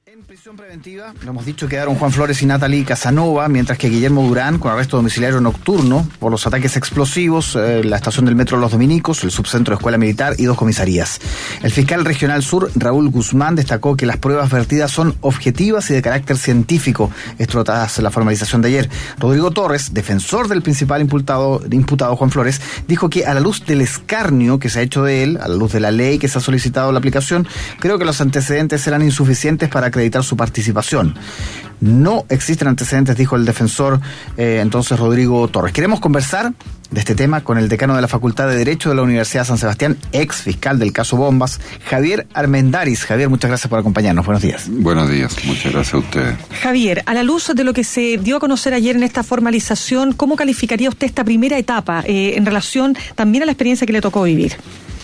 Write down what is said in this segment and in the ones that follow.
En prisión preventiva, lo hemos dicho, quedaron Juan Flores y Natalie Casanova, mientras que Guillermo Durán, con arresto domiciliario nocturno por los ataques explosivos, la estación del metro Los Dominicos, el subcentro de Escuela Militar y 2 comisarías. El fiscal regional sur, Raúl Guzmán, destacó que las pruebas vertidas son objetivas y de carácter científico, esto tras la formalización de ayer. Rodrigo Torres, defensor del principal imputado Juan Flores, dijo que a la luz del escarnio que se ha hecho de él, a la luz de la ley que se ha solicitado la aplicación, creo que los antecedentes eran insuficientes para acreditar su participación. No existen antecedentes, dijo el defensor entonces Rodrigo Torres. Queremos conversar de este tema con el decano de la Facultad de Derecho de la Universidad de San Sebastián, ex fiscal del caso Bombas, Javier Armendáriz. Javier, muchas gracias por acompañarnos. Buenos días. Buenos días, muchas gracias a ustedes. Javier, a la luz de lo que se dio a conocer ayer en esta formalización, ¿cómo calificaría usted esta primera etapa en relación también a la experiencia que le tocó vivir?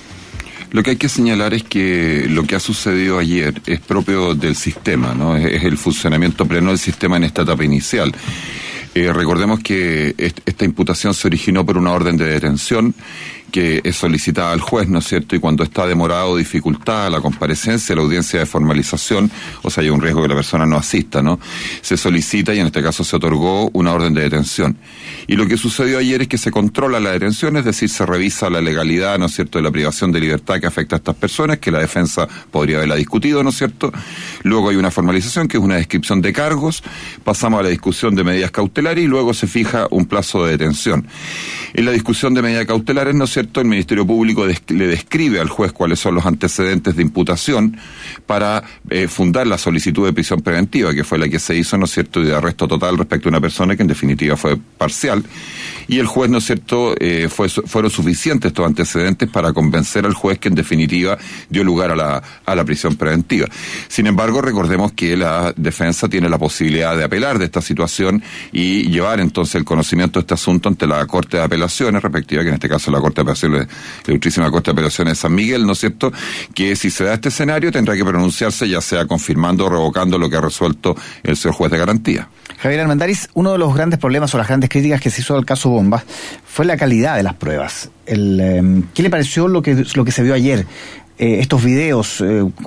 Lo que hay que señalar es que lo que ha sucedido ayer es propio del sistema, ¿no? Es el funcionamiento pleno del sistema en esta etapa inicial. Recordemos que esta imputación se originó por una orden de detención que es solicitada al juez, ¿no es cierto? Y cuando está demorada o dificultada la comparecencia, la audiencia de formalización, o sea, hay un riesgo que la persona no asista, ¿no? Se solicita y en este caso se otorgó una orden de detención. Y lo que sucedió ayer es que se controla la detención, es decir, se revisa la legalidad, ¿no es cierto?, de la privación de libertad que afecta a estas personas, que la defensa podría haberla discutido, ¿no es cierto? Luego hay una formalización, que es una descripción de cargos, pasamos a la discusión de medidas cautelares y luego se fija un plazo de detención. En la discusión de medidas cautelares, ¿no es cierto?, el Ministerio Público le describe al juez cuáles son los antecedentes de imputación para fundar la solicitud de prisión preventiva, que fue la que se hizo, ¿no es cierto?, y de arresto total respecto a una persona que en definitiva fue parcial. Y el juez, ¿no es cierto?, fueron suficientes estos antecedentes para convencer al juez que en definitiva dio lugar a la prisión preventiva. Sin embargo, recordemos que la defensa tiene la posibilidad de apelar de esta situación y llevar entonces el conocimiento de este asunto ante la Corte de Apelaciones respectiva, que en este caso es la Corte de Apelaciones, la Ilustrísima Corte de Apelaciones de San Miguel, ¿no es cierto?, que si se da este escenario tendrá que pronunciarse ya sea confirmando o revocando lo que ha resuelto el señor juez de garantía. Javier Armendáriz, uno de los grandes problemas o las grandes críticas que se hizo al caso Bombas fue la calidad de las pruebas. ¿Qué le pareció lo que se vio ayer? Estos videos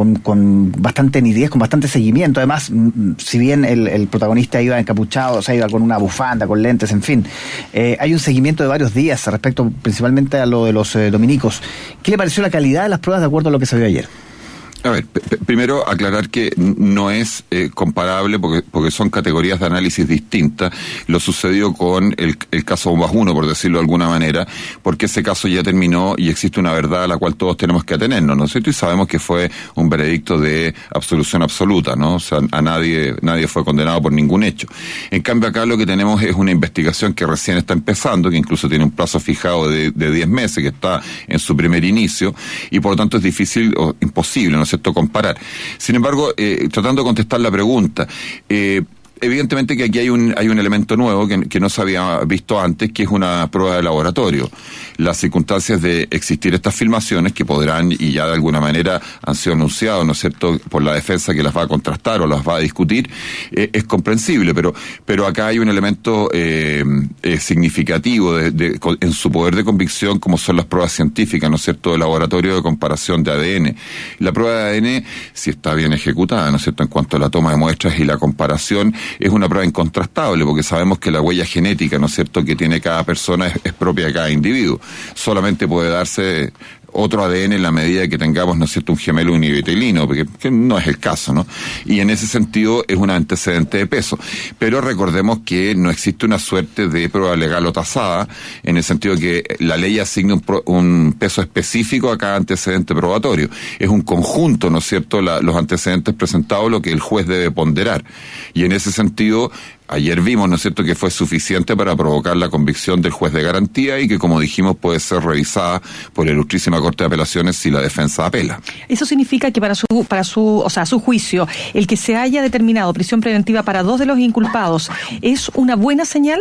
con bastante nitidez, con bastante seguimiento. Además, si bien el protagonista iba encapuchado, o sea, iba con una bufanda, con lentes, en fin, hay un seguimiento de varios días respecto principalmente a lo de los dominicos. ¿Qué le pareció la calidad de las pruebas de acuerdo a lo que se vio ayer? A ver, primero aclarar que no es comparable porque son categorías de análisis distintas. Lo sucedió con el caso Bombas 1, por decirlo de alguna manera, porque ese caso ya terminó y existe una verdad a la cual todos tenemos que atenernos, ¿no es cierto? Y sabemos que fue un veredicto de absolución absoluta, ¿no? O sea, a nadie fue condenado por ningún hecho. En cambio acá lo que tenemos es una investigación que recién está empezando, que incluso tiene un plazo fijado de 10 meses, que está en su primer inicio, y por lo tanto es difícil o imposible, ¿no es cierto?, comparar. Sin embargo, tratando de contestar la pregunta, evidentemente que aquí hay un elemento nuevo que no se había visto antes, que es una prueba de laboratorio. Las circunstancias de existir estas filmaciones, que podrán, y ya de alguna manera han sido anunciadas, ¿no es cierto?, por la defensa que las va a contrastar o las va a discutir, es comprensible, pero acá hay un elemento significativo en su poder de convicción, como son las pruebas científicas, ¿no es cierto?, de laboratorio de comparación de ADN. La prueba de ADN, si está bien ejecutada, ¿no es cierto?, en cuanto a la toma de muestras y la comparación, es una prueba incontrastable, porque sabemos que la huella genética, ¿no es cierto?, que tiene cada persona es propia de cada individuo. Solamente puede darse otro ADN en la medida que tengamos, ¿no es cierto?, un gemelo univitelino, porque que no es el caso, ¿no? Y en ese sentido es un antecedente de peso. Pero recordemos que no existe una suerte de prueba legal o tasada, en el sentido que la ley asigne un peso específico a cada antecedente probatorio. Es un conjunto, ¿no es cierto?, los antecedentes presentados, lo que el juez debe ponderar. Y en ese sentido, ayer vimos, ¿no es cierto?, que fue suficiente para provocar la convicción del juez de garantía y que, como dijimos, puede ser revisada por la Ilustrísima Corte de Apelaciones si la defensa apela. Eso significa que para su juicio, el que se haya determinado prisión preventiva para 2 de los inculpados, ¿es una buena señal?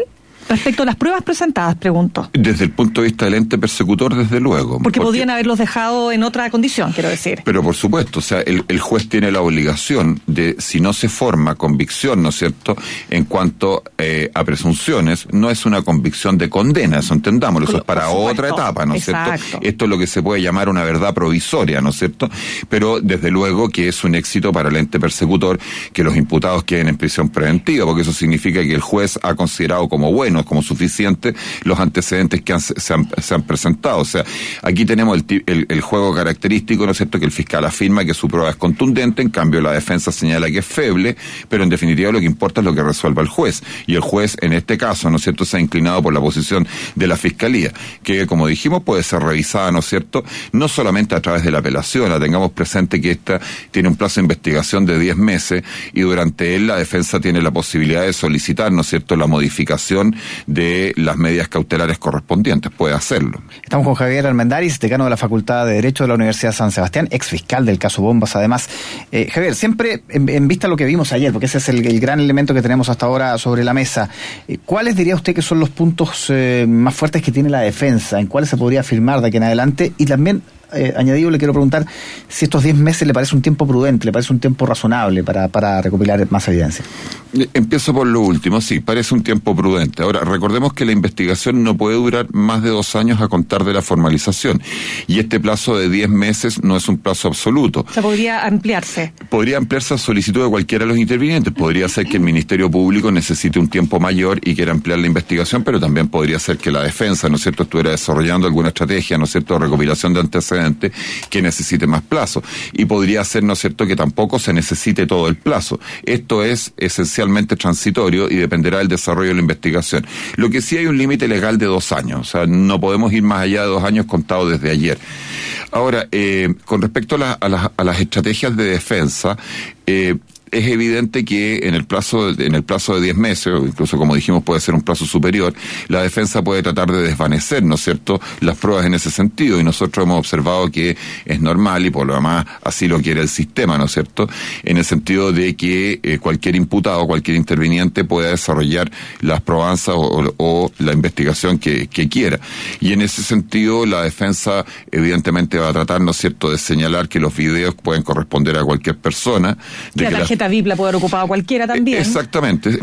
Respecto a las pruebas presentadas, pregunto. Desde el punto de vista del ente persecutor, desde luego. Porque podían haberlos dejado en otra condición, quiero decir. Pero por supuesto, o sea, el juez tiene la obligación de, si no se forma convicción, ¿no es cierto?, en cuanto a presunciones, no es una convicción de condena, eso entendámoslo, eso es para otra etapa, ¿no es cierto? Esto es lo que se puede llamar una verdad provisoria, ¿no es cierto? Pero desde luego que es un éxito para el ente persecutor que los imputados queden en prisión preventiva, porque eso significa que el juez ha considerado como buenos, como suficientes los antecedentes que se han presentado. O sea, aquí tenemos el juego característico, ¿no es cierto?, que el fiscal afirma que su prueba es contundente, en cambio la defensa señala que es feble, pero en definitiva lo que importa es lo que resuelva el juez. Y el juez, en este caso, ¿no es cierto?, se ha inclinado por la posición de la fiscalía, que, como dijimos, puede ser revisada, ¿no es cierto?, no solamente a través de la apelación. Tengamos presente que esta tiene un plazo de investigación de 10 meses y durante él la defensa tiene la posibilidad de solicitar, ¿no es cierto?, la modificación de las medidas cautelares correspondientes. Puede hacerlo. Estamos con Javier Armendáriz, decano de la Facultad de Derecho de la Universidad de San Sebastián, ex fiscal del caso Bombas, además. Javier, siempre en vista de lo que vimos ayer, porque ese es el gran elemento que tenemos hasta ahora sobre la mesa, ¿cuáles diría usted que son los puntos más fuertes que tiene la defensa? ¿En cuáles se podría afirmar de aquí en adelante? Y también, añadido, le quiero preguntar si estos 10 meses le parece un tiempo prudente, le parece un tiempo razonable para recopilar más evidencia. Empiezo por lo último, sí, parece un tiempo prudente. Ahora, recordemos que la investigación no puede durar más de 2 años a contar de la formalización, y este plazo de 10 meses no es un plazo absoluto. O sea, podría ampliarse. Podría ampliarse a solicitud de cualquiera de los intervinientes. Podría ser que el Ministerio Público necesite un tiempo mayor y quiera ampliar la investigación, pero también podría ser que la defensa, ¿no es cierto?, estuviera desarrollando alguna estrategia, ¿no es cierto?, de recopilación de antecedentes que necesite más plazo. Y podría ser, ¿no es cierto?, que tampoco se necesite todo el plazo. Esto es esencialmente transitorio y dependerá del desarrollo de la investigación. Lo que sí hay un límite legal de 2 años, o sea, no podemos ir más allá de 2 años contados desde ayer. Ahora, con respecto a las estrategias de defensa, es evidente que en el plazo de 10 meses, o incluso, como dijimos, puede ser un plazo superior, la defensa puede tratar de desvanecer, ¿no es cierto?, las pruebas en ese sentido, y nosotros hemos observado que es normal, y por lo demás así lo quiere el sistema, ¿no es cierto?, en el sentido de que cualquier imputado, cualquier interviniente pueda desarrollar las probanzas o la investigación que quiera. Y en ese sentido la defensa evidentemente va a tratar, ¿no es cierto?, de señalar que los videos pueden corresponder a cualquier persona. De que VIP la puede haber ocupado cualquiera también. Exactamente.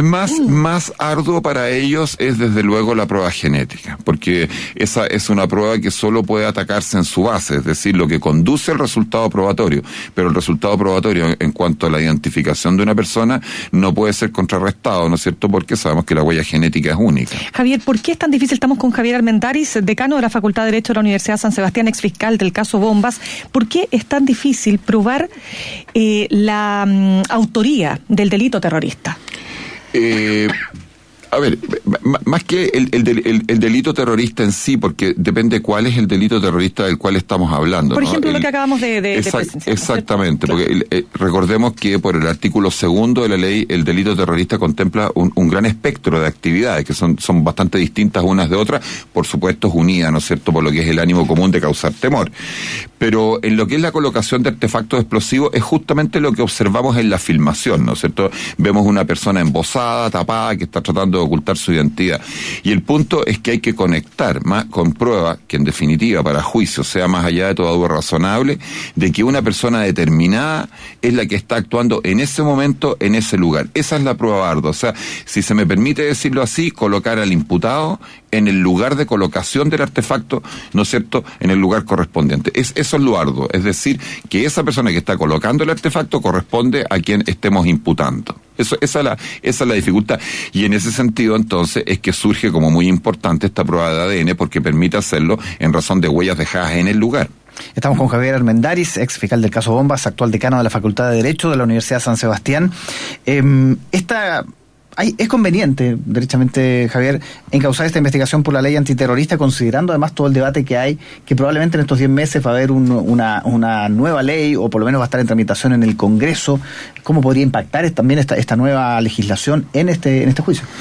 Más arduo para ellos es desde luego la prueba genética, porque esa es una prueba que solo puede atacarse en su base, es decir, lo que conduce al resultado probatorio, pero el resultado probatorio en cuanto a la identificación de una persona no puede ser contrarrestado, ¿no es cierto?, porque sabemos que la huella genética es única. Javier, ¿por qué es tan difícil? Estamos con Javier Armendáriz, decano de la Facultad de Derecho de la Universidad de San Sebastián, ex fiscal del caso Bombas. ¿Por qué es tan difícil probar la autoría del delito terrorista? A ver, más que el delito terrorista en sí, porque depende cuál es el delito terrorista del cual estamos hablando. Por ejemplo, lo que acabamos de presenciar. Exactamente, porque recordemos que por el artículo 2 de la ley, el delito terrorista contempla un gran espectro de actividades que son bastante distintas unas de otras, por supuesto unidas, ¿no es cierto?, por lo que es el ánimo común de causar temor. Pero en lo que es la colocación de artefactos explosivos es justamente lo que observamos en la filmación, ¿no es cierto? Vemos una persona embosada, tapada, que está tratando de ocultar su identidad. Y el punto es que hay que conectar más con prueba que en definitiva para juicio sea más allá de toda duda razonable de que una persona determinada es la que está actuando en ese momento, en ese lugar. Esa es la prueba ardua. O sea, si se me permite decirlo así, colocar al imputado en el lugar de colocación del artefacto, ¿no es cierto?, en el lugar correspondiente. Eso es lo arduo, es decir, que esa persona que está colocando el artefacto corresponde a quien estemos imputando. Esa es la dificultad. Y en ese sentido, entonces, es que surge como muy importante esta prueba de ADN, porque permite hacerlo en razón de huellas dejadas en el lugar. Estamos con Javier Armendáriz, ex fiscal del caso Bombas, actual decano de la Facultad de Derecho de la Universidad de San Sebastián. Es conveniente, derechamente, Javier, encauzar esta investigación por la ley antiterrorista, considerando además todo el debate que hay, que probablemente en estos 10 meses va a haber una nueva ley, o por lo menos va a estar en tramitación en el Congreso. ¿Cómo podría impactar también esta nueva legislación en este juicio?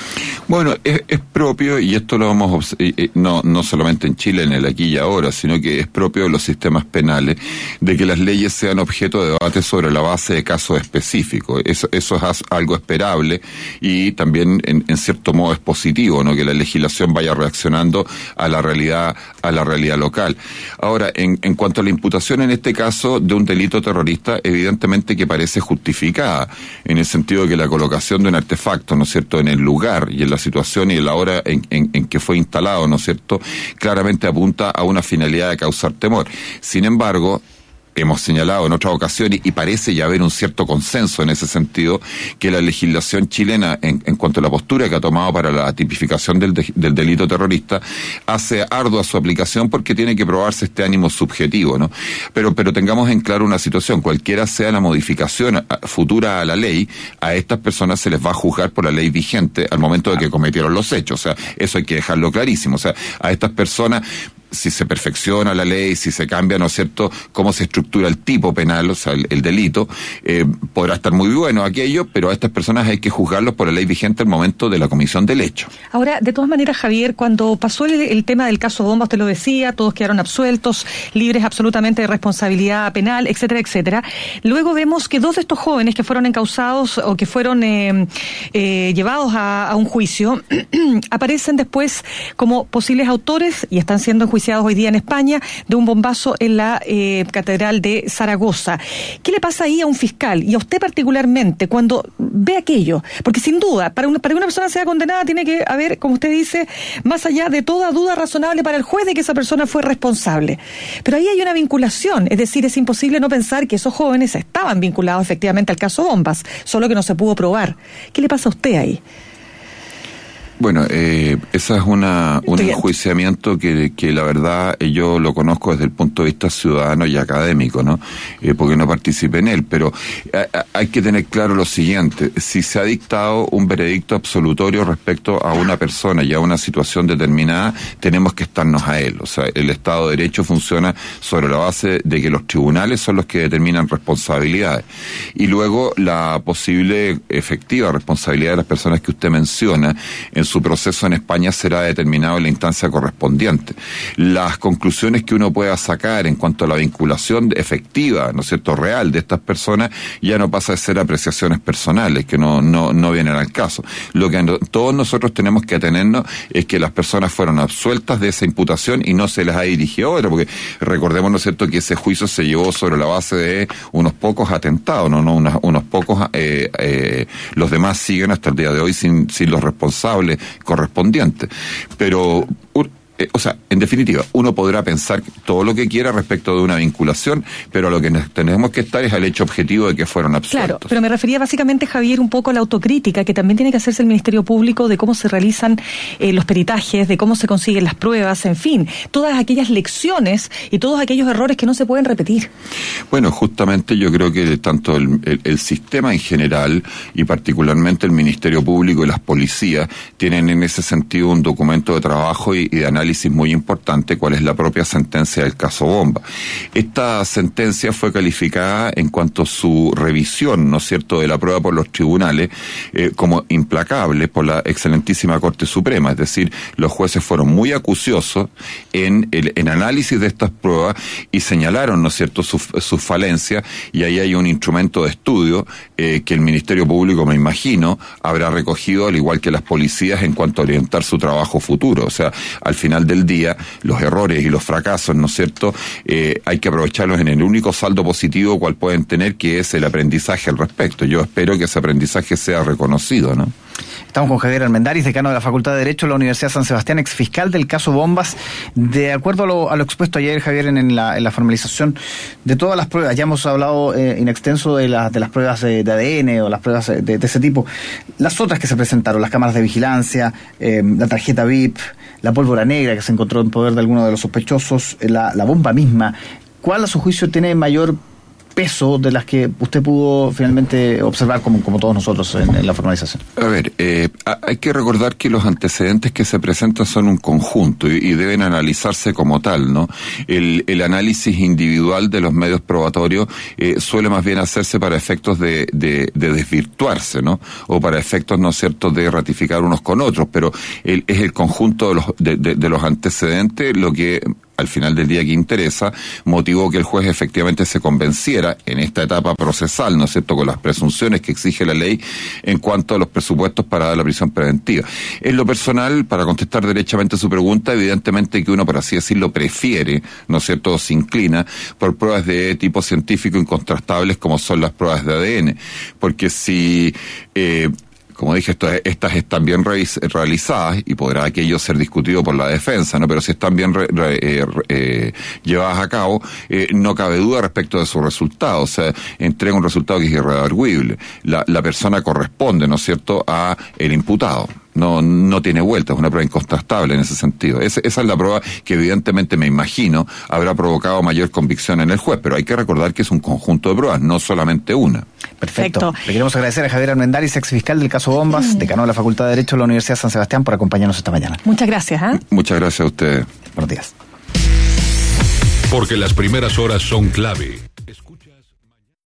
Bueno, es propio, y esto lo vamos no solamente en Chile, en el aquí y ahora, sino que es propio de los sistemas penales, de que las leyes sean objeto de debate sobre la base de casos específicos. Eso es algo esperable, y también en cierto modo es positivo, ¿no? Que la legislación vaya reaccionando a la realidad local. Ahora, en cuanto a la imputación en este caso de un delito terrorista, evidentemente que parece justificada, en el sentido de que la colocación de un artefacto, ¿no es cierto?, en el lugar y en la situación y en la hora en que fue instalado, ¿no es cierto?, claramente apunta a una finalidad de causar temor. Sin embargo, hemos señalado en otras ocasiones, y parece ya haber un cierto consenso en ese sentido, que la legislación chilena, en cuanto a la postura que ha tomado para la tipificación del delito terrorista, hace ardua su aplicación porque tiene que probarse este ánimo subjetivo, ¿no? Pero tengamos en claro una situación: cualquiera sea la modificación futura a la ley, a estas personas se les va a juzgar por la ley vigente al momento de que cometieron los hechos. O sea, eso hay que dejarlo clarísimo. O sea, a estas personas, si se perfecciona la ley, si se cambia, ¿no es cierto?, cómo se estructura el tipo penal, o sea, el delito, podrá estar muy bueno aquello, pero a estas personas hay que juzgarlos por la ley vigente al momento de la comisión del hecho. Ahora, de todas maneras, Javier, cuando pasó el tema del caso Bomba, usted lo decía, todos quedaron absueltos, libres absolutamente de responsabilidad penal, etcétera, etcétera. Luego vemos que 2 de estos jóvenes que fueron encausados o que fueron llevados a un juicio, aparecen después como posibles autores y están siendo enjuiciados hoy día en España de un bombazo en la Catedral de Zaragoza. ¿Qué le pasa ahí a un fiscal y a usted particularmente cuando ve aquello? Porque sin duda, para que una persona sea condenada tiene que haber, como usted dice, más allá de toda duda razonable para el juez de que esa persona fue responsable. Pero ahí hay una vinculación, es decir, es imposible no pensar que esos jóvenes estaban vinculados efectivamente al caso Bombas, solo que no se pudo probar. ¿Qué le pasa a usted ahí? Bueno, esa es un enjuiciamiento que la verdad yo lo conozco desde el punto de vista ciudadano y académico, ¿no? Porque no participé en él, pero hay que tener claro lo siguiente: si se ha dictado un veredicto absolutorio respecto a una persona y a una situación determinada, tenemos que estarnos a él. O sea, el Estado de Derecho funciona sobre la base de que los tribunales son los que determinan responsabilidades, y luego la posible efectiva responsabilidad de las personas que usted menciona en su proceso en España será determinado en la instancia correspondiente. Las conclusiones que uno pueda sacar en cuanto a la vinculación efectiva, ¿no es cierto?, real de estas personas, ya no pasa de ser apreciaciones personales, que no vienen al caso. Lo que todos nosotros tenemos que atenernos es que las personas fueron absueltas de esa imputación y no se les ha dirigido otra, porque recordemos, ¿no es cierto?, que ese juicio se llevó sobre la base de unos pocos atentados, unos pocos, los demás siguen hasta el día de hoy sin los responsables correspondientes. Pero o sea, en definitiva, uno podrá pensar todo lo que quiera respecto de una vinculación, pero lo que tenemos que estar es al hecho objetivo de que fueron absueltos. Claro, pero me refería básicamente, Javier, un poco a la autocrítica que también tiene que hacerse el Ministerio Público de cómo se realizan los peritajes, de cómo se consiguen las pruebas, en fin, todas aquellas lecciones y todos aquellos errores que no se pueden repetir. Bueno, justamente yo creo que tanto el sistema en general y particularmente el Ministerio Público y las policías tienen en ese sentido un documento de trabajo y de análisis muy importante, cuál es la propia sentencia del caso Bomba. Esta sentencia fue calificada en cuanto a su revisión, ¿no es cierto?, de la prueba por los tribunales como implacable por la excelentísima Corte Suprema. Es decir, los jueces fueron muy acuciosos en análisis de estas pruebas y señalaron, ¿no es cierto?, sus falencias, y ahí hay un instrumento de estudio que el Ministerio Público, me imagino, habrá recogido, al igual que las policías, en cuanto a orientar su trabajo futuro. O sea, al final del día, los errores y los fracasos, ¿no es cierto?, hay que aprovecharlos en el único saldo positivo cual pueden tener, que es el aprendizaje al respecto. Yo espero que ese aprendizaje sea reconocido, ¿no? Estamos con Javier Armendáriz, decano de la Facultad de Derecho de la Universidad de San Sebastián, exfiscal del caso Bombas. De acuerdo a lo expuesto ayer, Javier, en la formalización de todas las pruebas, ya hemos hablado in extenso de las pruebas de ADN o las pruebas de ese tipo. Las otras que se presentaron, las cámaras de vigilancia, la tarjeta VIP, la pólvora negra que se encontró en poder de alguno de los sospechosos, la bomba misma, ¿cuál a su juicio tiene mayor peso de las que usted pudo finalmente observar como todos nosotros en la formalización? A ver, hay que recordar que los antecedentes que se presentan son un conjunto y deben analizarse como tal, ¿no? El análisis individual de los medios probatorios suele más bien hacerse para efectos de desvirtuarse, ¿no? O para efectos, ¿no es cierto?, de ratificar unos con otros, pero es el conjunto de los antecedentes lo que al final del día que interesa, motivó que el juez efectivamente se convenciera en esta etapa procesal, ¿no es cierto?, con las presunciones que exige la ley en cuanto a los presupuestos para dar la prisión preventiva. En lo personal, para contestar derechamente su pregunta, evidentemente que uno, por así decirlo, prefiere, ¿no es cierto?, o se inclina por pruebas de tipo científico incontrastables como son las pruebas de ADN, porque si como dije, estas están bien realizadas y podrá aquello ser discutido por la defensa, ¿no? Pero si están bien llevadas a cabo, no cabe duda respecto de su resultado. O sea, entrega un resultado que es irredarguible. La persona corresponde, ¿no es cierto?, a el imputado. No tiene vuelta, es una prueba incontrastable en ese sentido. Esa es la prueba que evidentemente, me imagino, habrá provocado mayor convicción en el juez, pero hay que recordar que es un conjunto de pruebas, no solamente una. Perfecto. Le queremos agradecer a Javier Armendáriz, ex fiscal del caso Bombas, decano de la Facultad de Derecho de la Universidad de San Sebastián, por acompañarnos esta mañana. Muchas gracias. Muchas gracias a ustedes. Buenos días. Porque las primeras horas son clave.